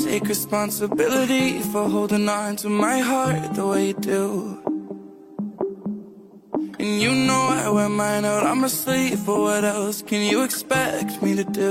take responsibility for holding on to my heart the way you do. And you know I wear mine out on my sleeve, but what else can you expect me to do?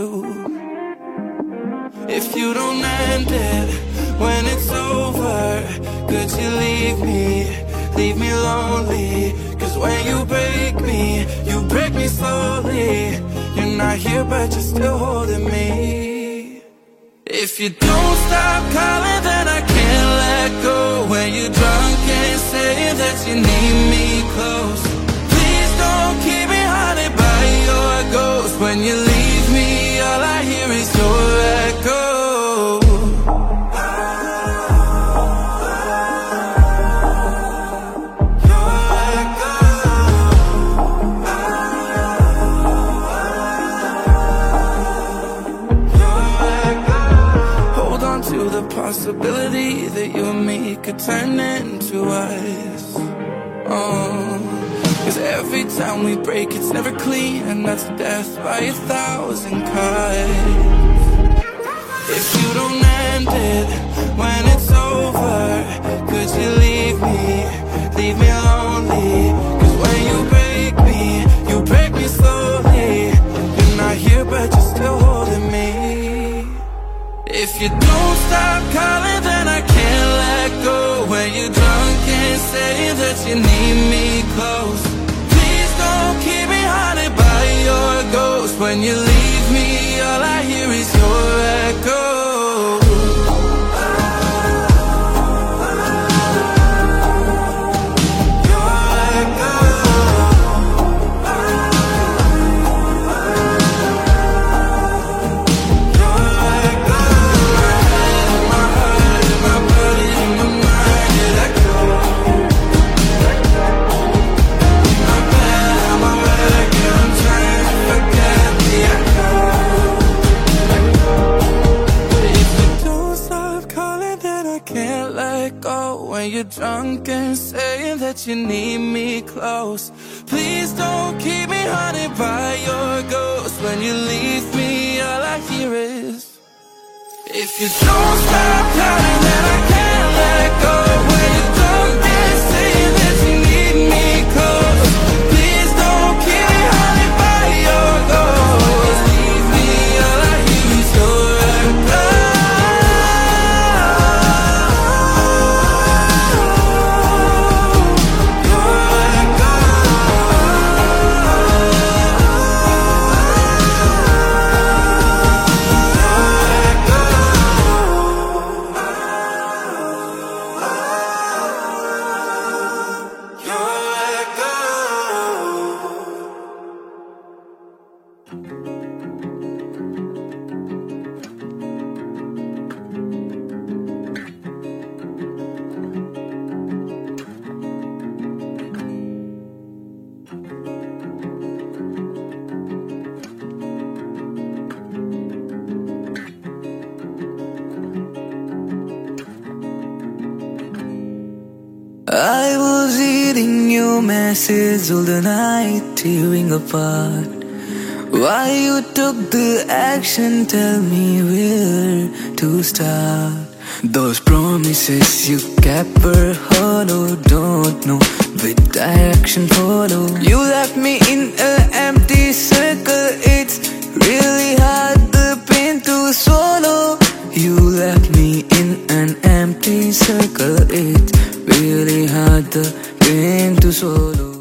If you don't end it when it's over, could you leave me lonely? Cause when you break me slowly. You're not here but you're still holding me. If you don't stop calling, then I can't let go. When you're drunk and saying that you need me close, please don't keep me haunted by your ghost. When you leave me, all I hear is your echo. The possibility that you and me could turn into us. Cause every time we break it's never clean, and that's death by 1,000 cuts. If you don't end it when it's over, could you leave me lonely? Cause when you break me slowly. You're not here but you're still holding me. If you don't stop calling, then I can't let go. When you're drunk and saying that you need me close, please don't keep me haunted by your ghost. When you leave me, all I hear is your echo. When you're drunk and saying that you need me close, please don't keep me haunted by your ghost. When you leave me, all I hear is, if you don't stop calling, then I can't let go. When you're drunk and saying that you need me close, please don't keep me haunted by your ghost. Leave me, all I hear is your echo. I was reading your message all the night, tearing apart. Why you took the action, tell me where to start. Those promises you kept were hollow, don't know which direction follow. You left me in an empty circle, it's really hard the pain to swallow. You left me in an empty circle, it's really hard the pain to swallow.